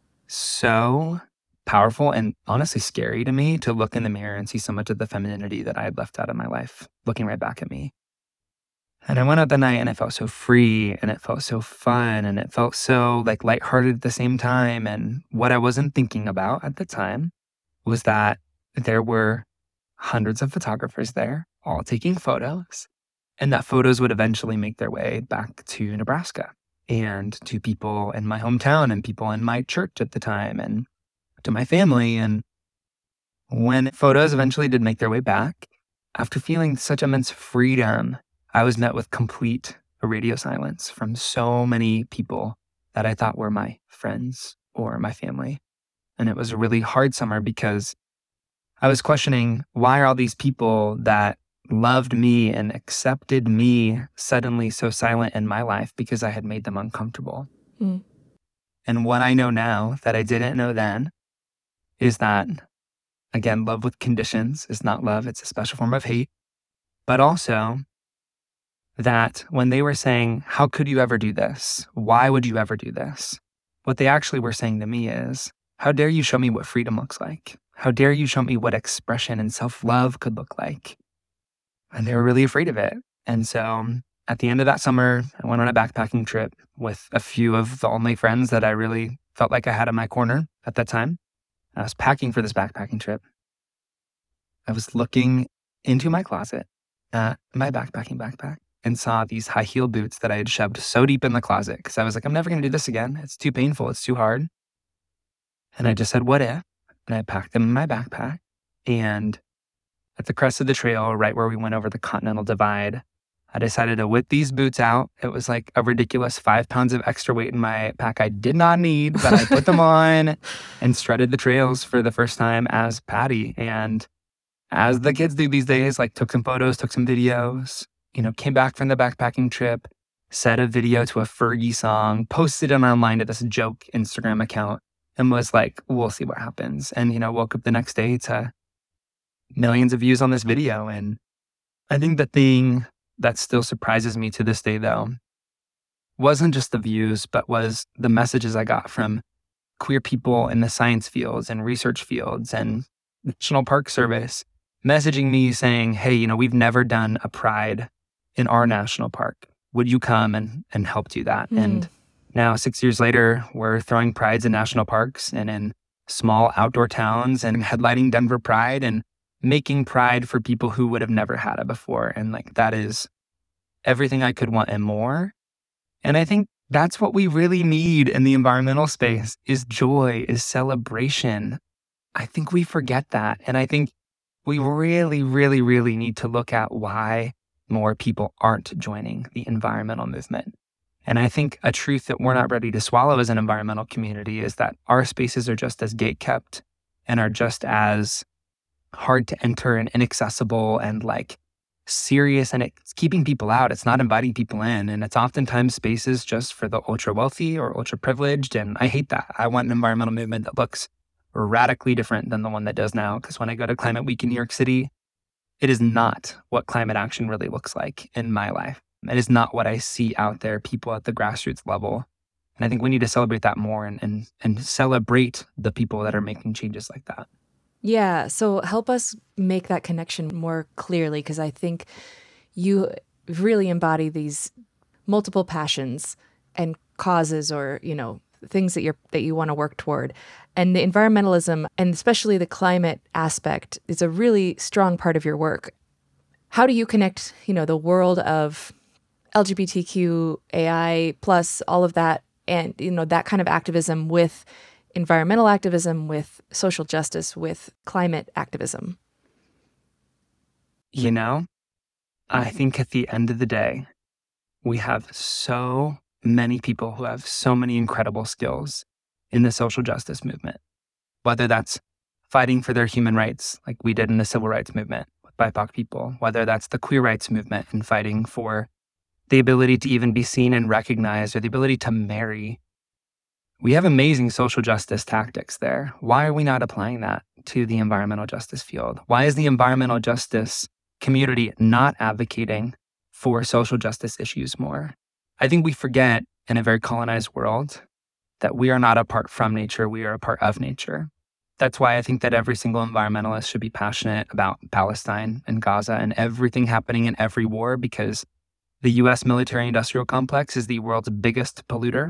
so powerful and honestly scary to me to look in the mirror and see so much of the femininity that I had left out of my life looking right back at me. And I went out that night and I felt so free and it felt so fun and it felt so like lighthearted at the same time. And what I wasn't thinking about at the time was that there were hundreds of photographers there all taking photos, and that photos would eventually make their way back to Nebraska and to people in my hometown and people in my church at the time and to my family. And when photos eventually did make their way back, after feeling such immense freedom, I was met with complete radio silence from so many people that I thought were my friends or my family. And it was a really hard summer because I was questioning, why are all these people that loved me and accepted me suddenly so silent in my life because I had made them uncomfortable? And what I know now that I didn't know then is that, again, love with conditions is not love. It's a special form of hate. But also that when they were saying, how could you ever do this? Why would you ever do this? What they actually were saying to me is, how dare you show me what freedom looks like? How dare you show me what expression and self-love could look like? And they were really afraid of it. And so at the end of that summer, I went on a backpacking trip with a few of the only friends that I really felt like I had in my corner at that time. I was packing for this backpacking trip. I was looking into my closet at my backpacking backpack and saw these high heel boots that I had shoved so deep in the closet because I was like, I'm never going to do this again. It's too painful. It's too hard. And I just said, what if? And I packed them in my backpack. And at the crest of the trail, right where we went over the Continental Divide, I decided to whip these boots out. It was like a ridiculous 5 pounds of extra weight in my pack I did not need, but I put them on and strutted the trails for the first time as Patty. And as the kids do these days, like took some photos, took some videos, came back from the backpacking trip, set a video to a Fergie song, posted it online to this joke Instagram account, and was like, we'll see what happens. And, woke up the next day to millions of views on this video. And I think the thing that still surprises me to this day, though, wasn't just the views, but was the messages I got from queer people in the science fields and research fields and National Park Service messaging me saying, hey, we've never done a pride in our national park. Would you come and help do that? And now 6 years later, we're throwing prides in national parks and in small outdoor towns and headlining Denver Pride and making pride for people who would have never had it before. And that is everything I could want and more. And I think that's what we really need in the environmental space is joy, is celebration. I think we forget that. And I think we really, really, really need to look at why more people aren't joining the environmental movement. And I think a truth that we're not ready to swallow as an environmental community is that our spaces are just as gatekept and are just as hard to enter and inaccessible and serious, and it's keeping people out. It's not inviting people in. And it's oftentimes spaces just for the ultra wealthy or ultra privileged. And I hate that. I want an environmental movement that looks radically different than the one that does now. Because when I go to Climate Week in New York City, it is not what climate action really looks like in my life. It is not what I see out there, people at the grassroots level. And I think we need to celebrate that more and celebrate the people that are making changes like that. Yeah, so help us make that connection more clearly, because I think you really embody these multiple passions and causes or, things that you want to work toward. And the environmentalism, and especially the climate aspect, is a really strong part of your work. How do you connect, the world of LGBTQ, AI, plus all of that, and, that kind of activism with environmental activism, with social justice, with climate activism? I think at the end of the day, we have so many people who have so many incredible skills in the social justice movement, whether that's fighting for their human rights, like we did in the civil rights movement with BIPOC people, whether that's the queer rights movement and fighting for the ability to even be seen and recognized or the ability to marry. We have amazing social justice tactics there. Why are we not applying that to the environmental justice field? Why is the environmental justice community not advocating for social justice issues more? I think we forget in a very colonized world that we are not apart from nature, we are a part of nature. That's why I think that every single environmentalist should be passionate about Palestine and Gaza and everything happening in every war, because the US military-industrial complex is the world's biggest polluter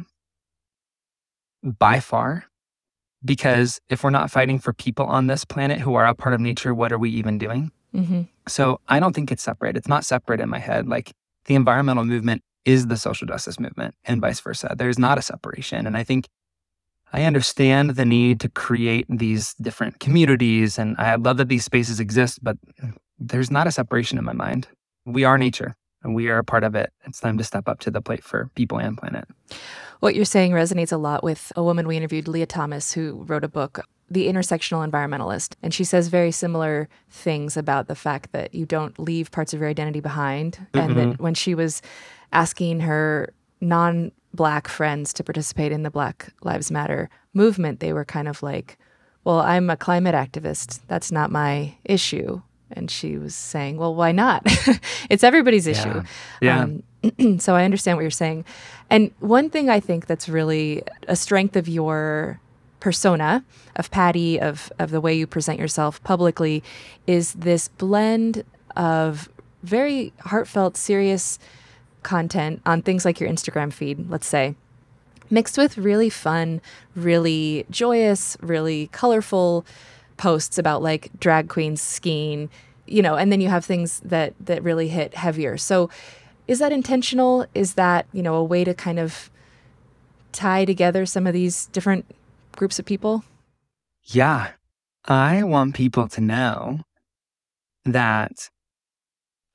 by far, because if we're not fighting for people on this planet who are a part of nature, what are we even doing? Mm-hmm. So I don't think it's separate. It's not separate in my head. The environmental movement is the social justice movement and vice versa. There's not a separation. And I think I understand the need to create these different communities, and I love that these spaces exist, but there's not a separation in my mind. We are nature and we are a part of it. It's time to step up to the plate for people and planet. What you're saying resonates a lot with a woman we interviewed, Leah Thomas, who wrote a book, The Intersectional Environmentalist. And she says very similar things about the fact that you don't leave parts of your identity behind. Mm-hmm. And that when she was asking her non-Black friends to participate in the Black Lives Matter movement, they were kind of like, well, I'm a climate activist. That's not my issue. And she was saying, well, why not? It's everybody's issue. Yeah. So I understand what you're saying. And one thing I think that's really a strength of your persona, of Patty, of the way you present yourself publicly, is this blend of very heartfelt, serious content on things like your Instagram feed, let's say, mixed with really fun, really joyous, really colorful posts about drag queens skiing, and then you have things that really hit heavier. So is that intentional? Is that, a way to kind of tie together some of these different groups of people? Yeah. I want people to know that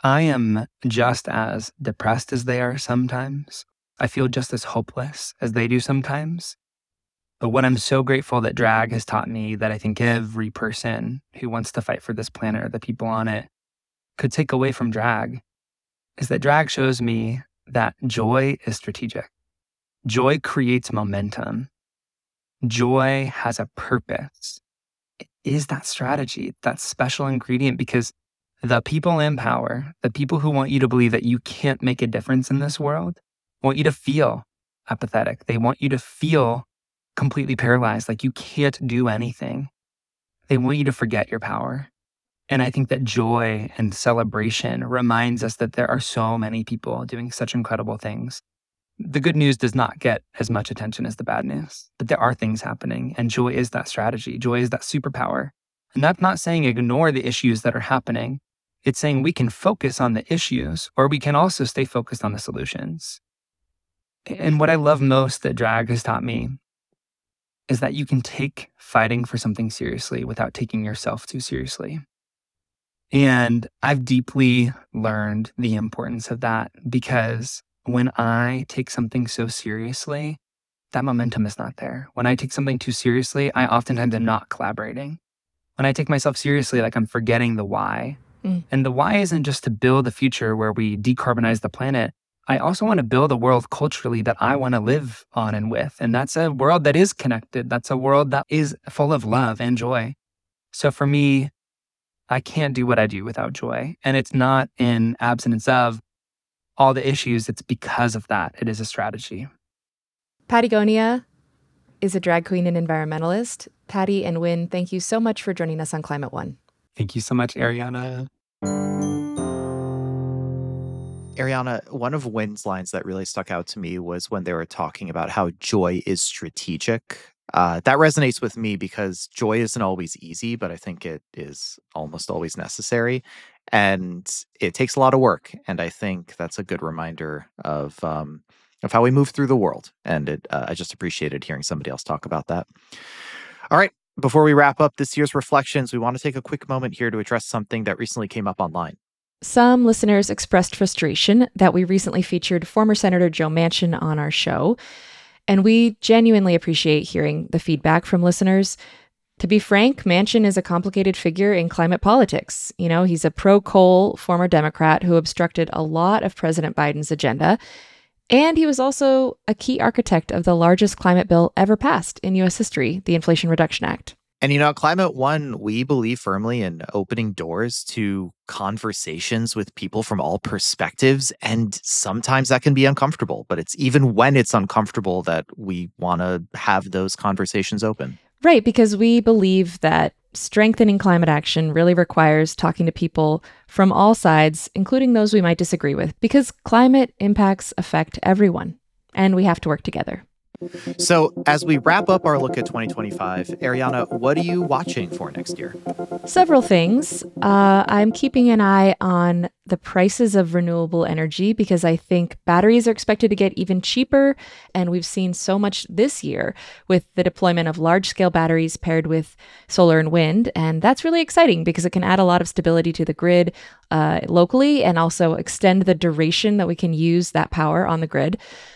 I am just as depressed as they are sometimes. I feel just as hopeless as they do sometimes. But what I'm so grateful that drag has taught me, that I think every person who wants to fight for this planet or the people on it could take away from drag, is that drag shows me that joy is strategic. Joy creates momentum. Joy has a purpose. It is that strategy, that special ingredient, because the people in power, the people who want you to believe that you can't make a difference in this world, want you to feel apathetic. They want you to feel completely paralyzed, like you can't do anything. They want you to forget your power. And I think that joy and celebration reminds us that there are so many people doing such incredible things. The good news does not get as much attention as the bad news, but there are things happening, and joy is that strategy. Joy is that superpower. And that's not saying ignore the issues that are happening. It's saying we can focus on the issues, or we can also stay focused on the solutions. And what I love most that drag has taught me is that you can take fighting for something seriously without taking yourself too seriously. And I've deeply learned the importance of that, because when I take something so seriously, that momentum is not there. When I take something too seriously, I oftentimes am not collaborating. When I take myself seriously, like I'm forgetting the why. And the why isn't just to build a future where we decarbonize the planet. I also want to build a world culturally that I want to live on and with. And that's a world that is connected. That's a world that is full of love and joy. So for me, I can't do what I do without joy. And it's not in absence of all the issues. It's because of that. It is a strategy. Patagonia is a drag queen and environmentalist. Patty and Wynn, thank you so much for joining us on Climate One. Thank you so much, Ariana. Ariana, one of Wynn's lines that really stuck out to me was when they were talking about how joy is strategic. That resonates with me because joy isn't always easy, but I think it is almost always necessary. And it takes a lot of work. And I think that's a good reminder of how we move through the world. And I just appreciated hearing somebody else talk about that. All right. Before we wrap up this year's reflections, we want to take a quick moment here to address something that recently came up online. Some listeners expressed frustration that we recently featured former Senator Joe Manchin on our show. And we genuinely appreciate hearing the feedback from listeners. To be frank, Manchin is a complicated figure in climate politics. You know, he's a pro-coal former Democrat who obstructed a lot of President Biden's agenda. And he was also a key architect of the largest climate bill ever passed in U.S. history, the Inflation Reduction Act. And, at Climate One, we believe firmly in opening doors to conversations with people from all perspectives. And sometimes that can be uncomfortable, but it's even when it's uncomfortable that we want to have those conversations open. Right, because we believe that strengthening climate action really requires talking to people from all sides, including those we might disagree with, because climate impacts affect everyone, and we have to work together. So as we wrap up our look at 2025, Ariana, what are you watching for next year? Several things. I'm keeping an eye on the prices of renewable energy because I think batteries are expected to get even cheaper. And we've seen so much this year with the deployment of large-scale batteries paired with solar and wind. And that's really exciting because it can add a lot of stability to the grid locally and also extend the duration that we can use that power on the grid.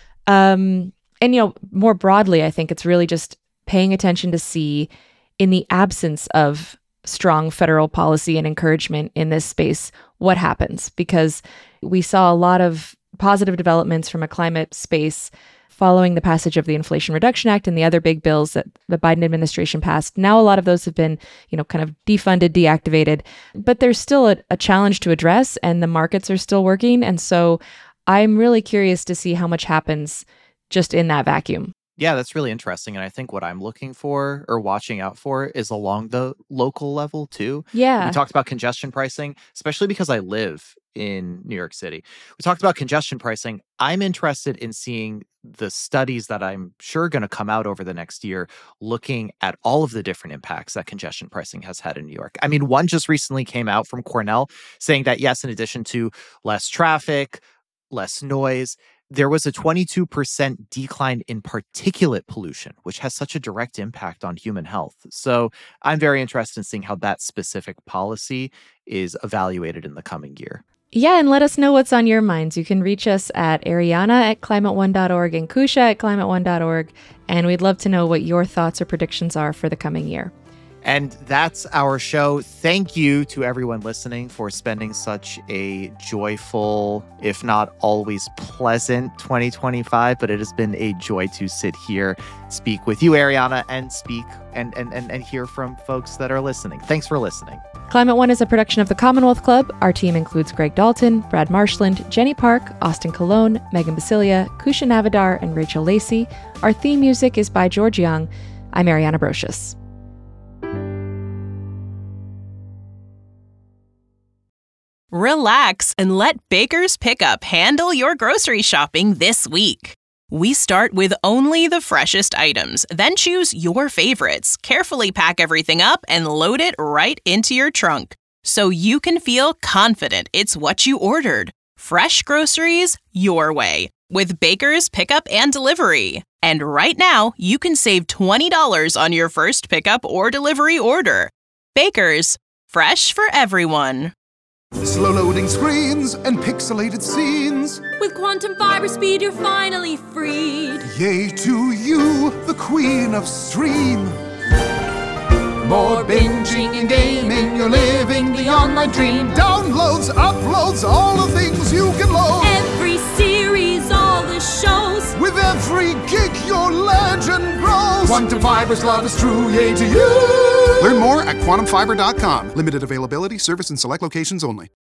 And, more broadly, I think it's really just paying attention to see, in the absence of strong federal policy and encouragement in this space, what happens. Because we saw a lot of positive developments from a climate space following the passage of the Inflation Reduction Act and the other big bills that the Biden administration passed. Now, a lot of those have been, kind of defunded, deactivated. But there's still a challenge to address, and the markets are still working. And so I'm really curious to see how much happens just in that vacuum. Yeah, that's really interesting. And I think what I'm looking for or watching out for is along the local level too. Yeah. We talked about congestion pricing, especially because I live in New York City. We talked about congestion pricing. I'm interested in seeing the studies that I'm sure going to come out over the next year, looking at all of the different impacts that congestion pricing has had in New York. I mean, one just recently came out from Cornell saying that, yes, in addition to less traffic, less noise, there was a 22% decline in particulate pollution, which has such a direct impact on human health. So I'm very interested in seeing how that specific policy is evaluated in the coming year. Yeah, and let us know what's on your minds. You can reach us at Ariana@climateone.org and Kusha at climateone.org, and we'd love to know what your thoughts or predictions are for the coming year. And that's our show. Thank you to everyone listening for spending such a joyful, if not always pleasant 2025. But it has been a joy to sit here, speak with you, Ariana, and speak and hear from folks that are listening. Thanks for listening. Climate One is a production of the Commonwealth Club. Our team includes Greg Dalton, Brad Marshland, Jenny Park, Austin Colon, Megan Basilia, Kusha Navidar, and Rachel Lacey. Our theme music is by George Young. I'm Ariana Brocious. Relax and let Baker's Pickup handle your grocery shopping this week. We start with only the freshest items, then choose your favorites, carefully pack everything up, and load it right into your trunk so you can feel confident it's what you ordered. Fresh groceries your way with Baker's Pickup and Delivery. And right now, you can save $20 on your first pickup or delivery order. Baker's, fresh for everyone. Slow-loading screens and pixelated scenes. With quantum fiber speed, you're finally freed. Yay to you, the queen of stream. More binging and gaming, you're living the online dream. Downloads, uploads, all the things you can load. Every series, all the shows. With every gig, your legend grows. Quantum Fiber's love is true, yay to you. Learn more at quantumfiber.com. Limited availability, service in select locations only.